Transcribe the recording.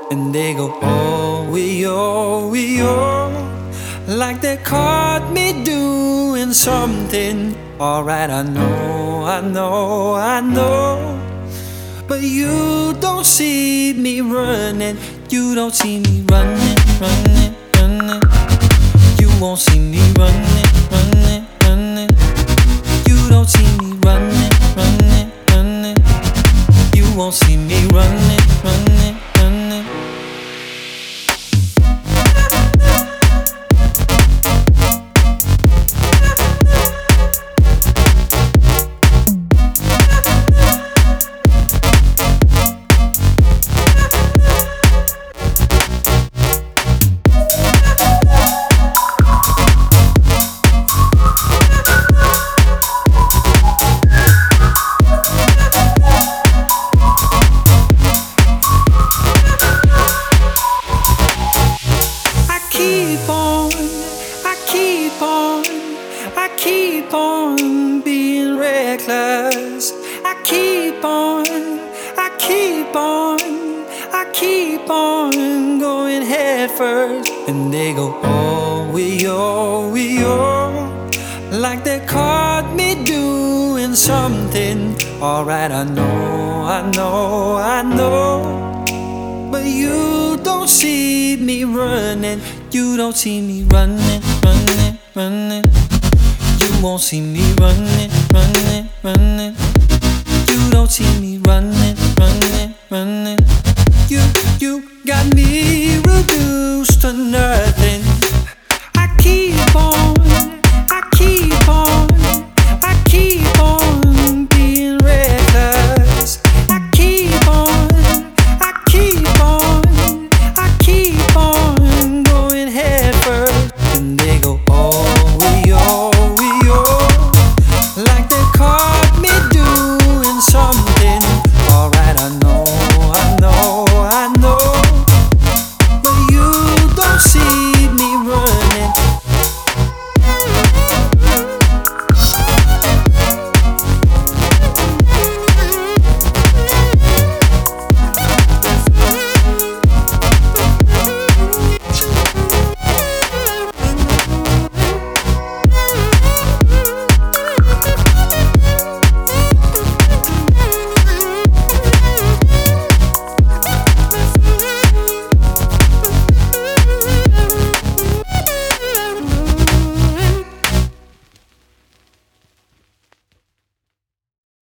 and they go, oh, we all, like they caught me doing something. Alright, I know, but you don't see me running. You don't see me running. You won't see me running. You don't see me running. You won't see me running. I keep on being reckless. I keep on going head first. And they go, oh, we all, like they caught me doing something. Alright, I know, but you don't see me running. You don't see me running. You won't see me running. You don't see me running. You got me reduced to nerve.